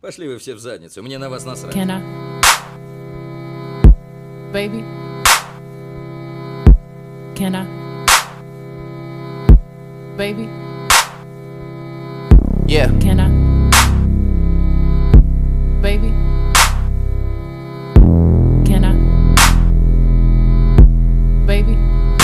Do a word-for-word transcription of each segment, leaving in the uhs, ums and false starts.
Пошли вы все в задницу, мне на вас насрать. Can I? Baby? Can I? Baby? Yeah. Can I? Baby? Can I? Baby?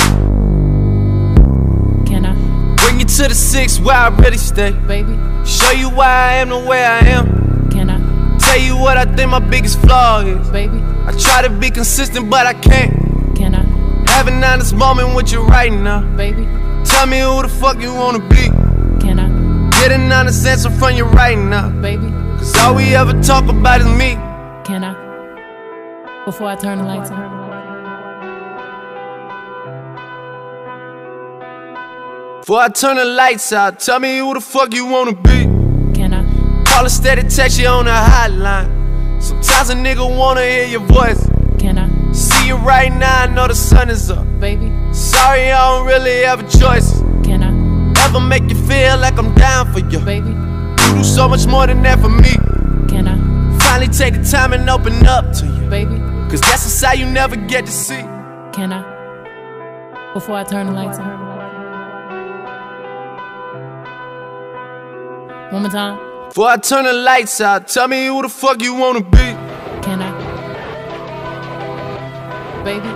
Can I? Bring you to the six where I really stay. Baby? Show you why I am the way I am. Can I? Tell you what I think my biggest flaw is. Baby? I try to be consistent, but I can't. Can I? Have an honest moment with you right now. Baby? Tell me who the fuck you wanna be. Can I? Get an honest answer from you right now. Baby? Cause all we ever talk about is me. Can I? Before I turn the lights on. Before I turn the lights out, tell me who the fuck you wanna be. Can I? Call a steady text you on the hotline. Sometimes a nigga wanna hear your voice. Can I? See you right now, I know the sun is up. Baby? Sorry, I don't really have a choice. Can I? Ever make you feel like I'm down for you? Baby? You do so much more than that for me. Can I? Finally take the time and open up to you. Baby? Cause that's a side you never get to see. Can I? Before I turn the lights on. One more time. Before I turn the lights out, tell me who the fuck you wanna be. Can I? Baby?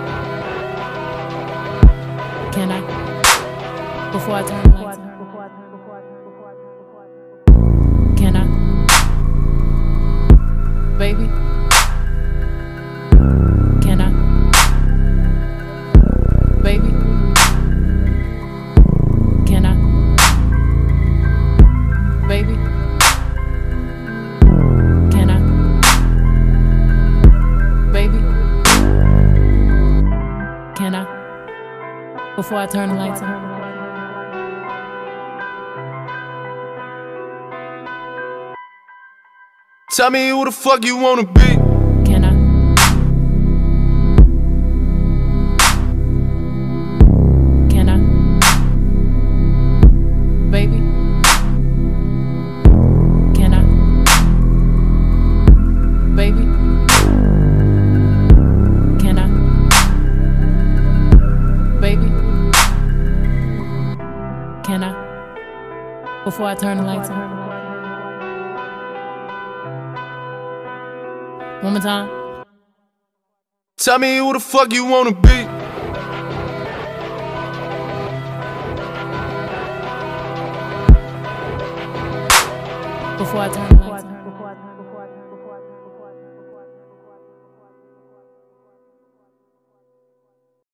Can I? Before I turn the lights on. Can I? Baby? Can I? Baby? Can I? Baby? Can I? Baby? Can I? Before I turn the lights on. Tell me who the fuck you wanna be. Can I? Can I? Baby? Can I? Baby? Can I? Baby? Can I? Before I turn the lights on. One more time. Tell me who the fuck you wanna be. Before I turn the lights on.